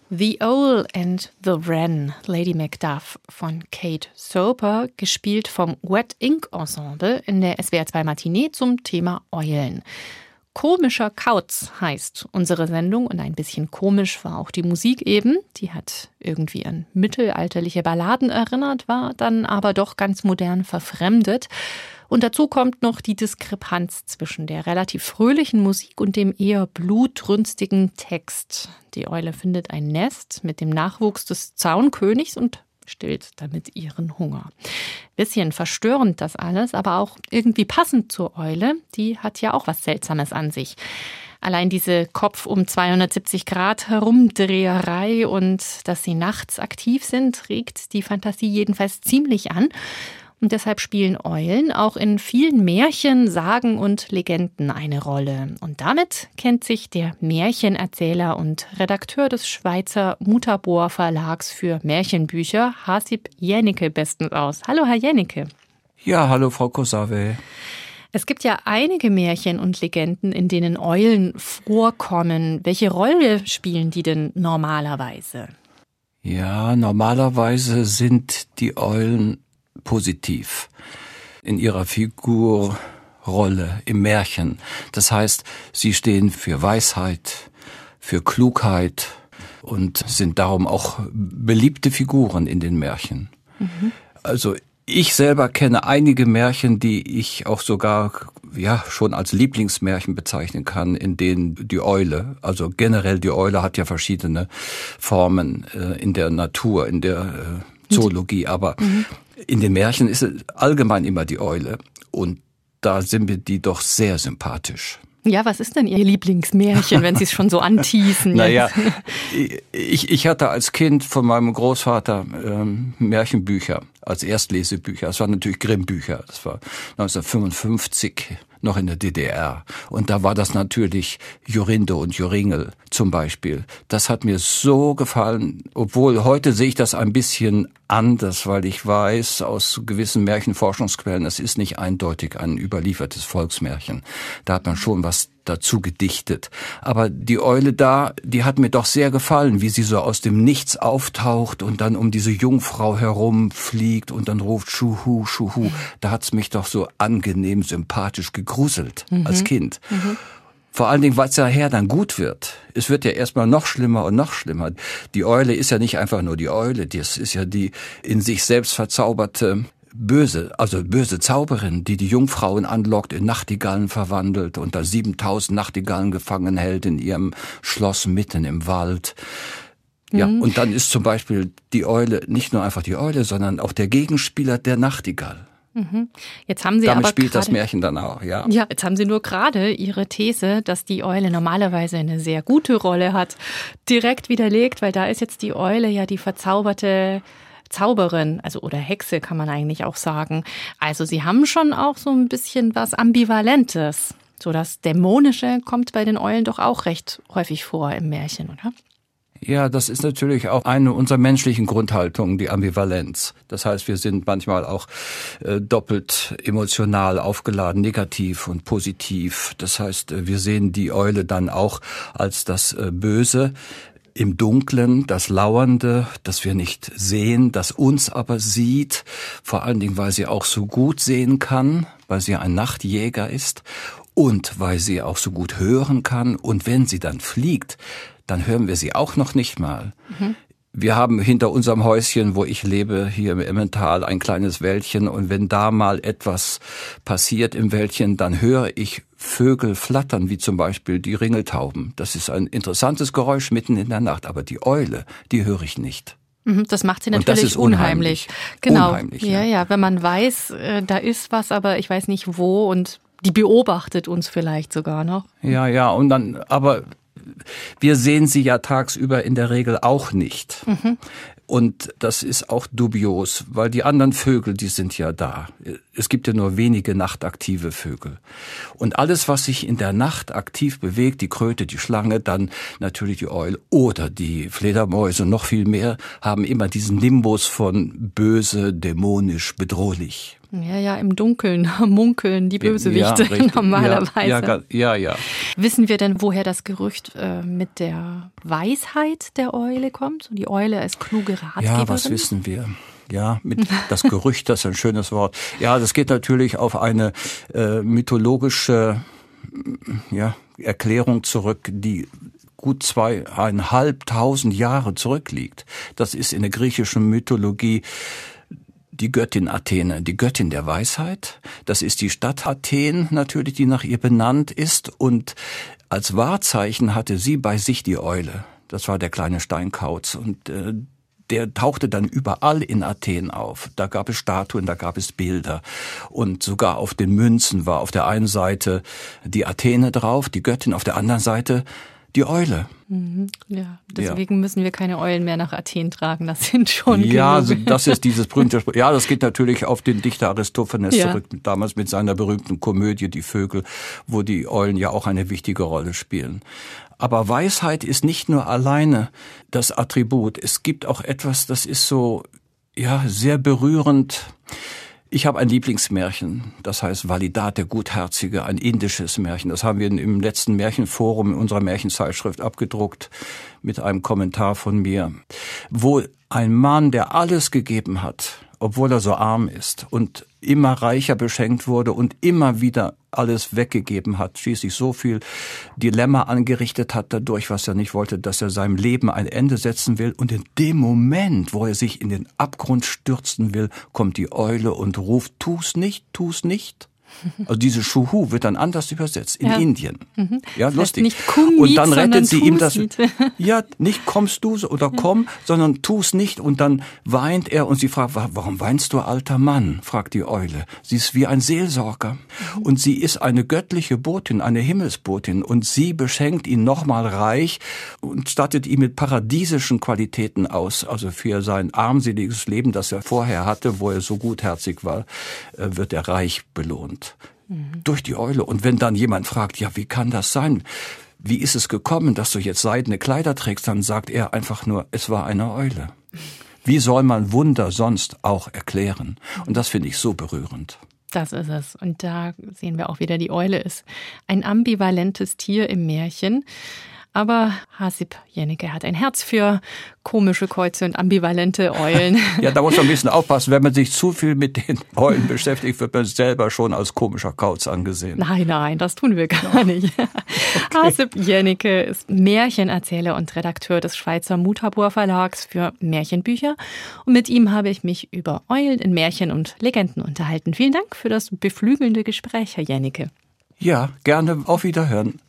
The Owl and the Wren, Lady Macduff von Kate Soper, gespielt vom Wet Ink Ensemble in der SWR 2 Matinee zum Thema Eulen. Komischer Kauz heißt unsere Sendung und ein bisschen komisch war auch die Musik eben. Die hat irgendwie an mittelalterliche Balladen erinnert, war dann aber doch ganz modern verfremdet. Und dazu kommt noch die Diskrepanz zwischen der relativ fröhlichen Musik und dem eher blutrünstigen Text. Die Eule findet ein Nest mit dem Nachwuchs des Zaunkönigs und stillt damit ihren Hunger. Bisschen verstörend das alles, aber auch irgendwie passend zur Eule. Die hat ja auch was Seltsames an sich. Allein diese Kopf um 270 Grad Herumdreherei und dass sie nachts aktiv sind, regt die Fantasie jedenfalls ziemlich an. Und deshalb spielen Eulen auch in vielen Märchen, Sagen und Legenden eine Rolle. Und damit kennt sich der Märchenerzähler und Redakteur des Schweizer Mutabor Verlags für Märchenbücher, Hasib Jänicke, bestens aus. Hallo, Herr Jänicke. Ja, hallo, Frau Kosawe. Es gibt ja einige Märchen und Legenden, in denen Eulen vorkommen. Welche Rolle spielen die denn normalerweise? Ja, normalerweise sind die Eulen positiv in ihrer Figurrolle im Märchen. Das heißt, sie stehen für Weisheit, für Klugheit und sind darum auch beliebte Figuren in den Märchen. Mhm. Also ich selber kenne einige Märchen, die ich auch sogar schon als Lieblingsmärchen bezeichnen kann, in denen die Eule, also generell die Eule hat ja verschiedene Formen in der Natur, in der Zoologie, aber in den Märchen ist es allgemein immer die Eule und da sind mir die doch sehr sympathisch. Ja, was ist denn Ihr Lieblingsmärchen, wenn Sie es schon so anteasen? Naja, ich hatte als Kind von meinem Großvater Märchenbücher als Erstlesebücher. Das waren natürlich Grimm-Bücher. Das war 1955 noch in der DDR. Und da war das natürlich Jorinde und Joringel zum Beispiel. Das hat mir so gefallen, obwohl heute sehe ich das ein bisschen anders, weil ich weiß aus gewissen Märchenforschungsquellen, es ist nicht eindeutig ein überliefertes Volksmärchen. Da hat man schon was dazu gedichtet. Aber die Eule da, die hat mir doch sehr gefallen, wie sie so aus dem Nichts auftaucht und dann um diese Jungfrau herumfliegt und dann ruft Schuhu, Schuhu. Da hat's mich doch so angenehm sympathisch gegruselt als Kind. Vor allen Dingen, weil es nachher dann gut wird. Es wird ja erstmal noch schlimmer und noch schlimmer. Die Eule ist ja nicht einfach nur die Eule, das ist ja die in sich selbst verzauberte böse Zauberin, die Jungfrauen anlockt, in Nachtigallen verwandelt und da 7000 Nachtigallen gefangen hält in ihrem Schloss mitten im Wald. Ja, und dann ist zum Beispiel die Eule nicht nur einfach die Eule, sondern auch der Gegenspieler der Nachtigall. Jetzt haben Sie Damit aber spielt das Märchen dann auch, ja. Ja, jetzt haben Sie nur gerade Ihre These, dass die Eule normalerweise eine sehr gute Rolle hat, direkt widerlegt, weil da ist jetzt die Eule ja die verzauberte Zauberin, also oder Hexe kann man eigentlich auch sagen. Also Sie haben schon auch so ein bisschen was Ambivalentes. So das Dämonische kommt bei den Eulen doch auch recht häufig vor im Märchen, oder? Ja, das ist natürlich auch eine unserer menschlichen Grundhaltungen, die Ambivalenz. Das heißt, wir sind manchmal auch doppelt emotional aufgeladen, negativ und positiv. Das heißt, wir sehen die Eule dann auch als das Böse im Dunklen, das Lauernde, das wir nicht sehen, das uns aber sieht. Vor allen Dingen, weil sie auch so gut sehen kann, weil sie ein Nachtjäger ist und weil sie auch so gut hören kann. Und wenn sie dann fliegt, dann hören wir sie auch noch nicht mal. Wir haben hinter unserem Häuschen, wo ich lebe, hier im Emmental, ein kleines Wäldchen. Und wenn da mal etwas passiert im Wäldchen, dann höre ich Vögel flattern, wie zum Beispiel die Ringeltauben. Das ist ein interessantes Geräusch mitten in der Nacht. Aber die Eule, die höre ich nicht. Das macht sie natürlich und das ist unheimlich. Genau. Unheimlich, ja, wenn man weiß, da ist was, aber ich weiß nicht wo und die beobachtet uns vielleicht sogar noch. Ja, und dann, aber wir sehen sie ja tagsüber in der Regel auch nicht. Und das ist auch dubios, weil die anderen Vögel, die sind ja da. Es gibt ja nur wenige nachtaktive Vögel. Und alles, was sich in der Nacht aktiv bewegt, die Kröte, die Schlange, dann natürlich die Eule oder die Fledermäuse, noch viel mehr, haben immer diesen Nimbus von böse, dämonisch, bedrohlich. Ja, im Dunkeln munkeln die Bösewichte normalerweise. Ja. Wissen wir denn, woher das Gerücht mit der Weisheit der Eule kommt? Die Eule als kluge Ratgeberin? Ja, was wissen wir? Ja, mit das Gerücht, das ist ein schönes Wort. Ja, das geht natürlich auf eine mythologische Erklärung zurück, die gut 2.500 Jahre zurückliegt. Das ist in der griechischen Mythologie die Göttin Athene, die Göttin der Weisheit. Das ist die Stadt Athen natürlich, die nach ihr benannt ist. Und als Wahrzeichen hatte sie bei sich die Eule. Das war der kleine Steinkauz. Und der tauchte dann überall in Athen auf. Da gab es Statuen, da gab es Bilder. Und sogar auf den Münzen war auf der einen Seite die Athene drauf, die Göttin, auf der anderen Seite die Eule. Ja, deswegen müssen wir keine Eulen mehr nach Athen tragen. Das sind schon ja, genug. Das ist dieses berühmte Spruch. Ja, das geht natürlich auf den Dichter Aristophanes zurück, damals mit seiner berühmten Komödie Die Vögel, wo die Eulen ja auch eine wichtige Rolle spielen. Aber Weisheit ist nicht nur alleine das Attribut. Es gibt auch etwas, das ist so, sehr berührend. Ich habe ein Lieblingsmärchen, das heißt Validat, der Gutherzige, ein indisches Märchen. Das haben wir im letzten Märchenforum in unserer Märchenzeitschrift abgedruckt mit einem Kommentar von mir, wo ein Mann, der alles gegeben hat, obwohl er so arm ist und immer reicher beschenkt wurde und immer wieder alles weggegeben hat, schließlich so viel Dilemma angerichtet hat dadurch, was er nicht wollte, dass er seinem Leben ein Ende setzen will. Und in dem Moment, wo er sich in den Abgrund stürzen will, kommt die Eule und ruft, tu's nicht, tu's nicht. Also diese Schuhu wird dann anders übersetzt in Indien. Ja, das lustig. Nicht komm und dann nicht, rettet sie ihm das. Nicht. Ja, nicht kommst du oder komm, sondern tu's nicht. Und dann weint er und sie fragt, warum weinst du, alter Mann? Fragt die Eule. Sie ist wie ein Seelsorger. Und sie ist eine göttliche Botin, eine Himmelsbotin. Und sie beschenkt ihn nochmal reich und stattet ihn mit paradiesischen Qualitäten aus. Also für sein armseliges Leben, das er vorher hatte, wo er so gutherzig war, wird er reich belohnt. Durch die Eule. Und wenn dann jemand fragt, ja, wie kann das sein? Wie ist es gekommen, dass du jetzt seidene Kleider trägst? Dann sagt er einfach nur, es war eine Eule. Wie soll man Wunder sonst auch erklären? Und das finde ich so berührend. Das ist es. Und da sehen wir auch wieder, die Eule ist ein ambivalentes Tier im Märchen. Aber Hasip Jennecke hat ein Herz für komische Käuze und ambivalente Eulen. Ja, da muss man ein bisschen aufpassen. Wenn man sich zu viel mit den Eulen beschäftigt, wird man selber schon als komischer Kauz angesehen. Nein, das tun wir gar nicht. Okay. Hasip Jennecke ist Märchenerzähler und Redakteur des Schweizer Mutabor Verlags für Märchenbücher. Und mit ihm habe ich mich über Eulen in Märchen und Legenden unterhalten. Vielen Dank für das beflügelnde Gespräch, Herr Jennecke. Ja, gerne. Auf Wiederhören.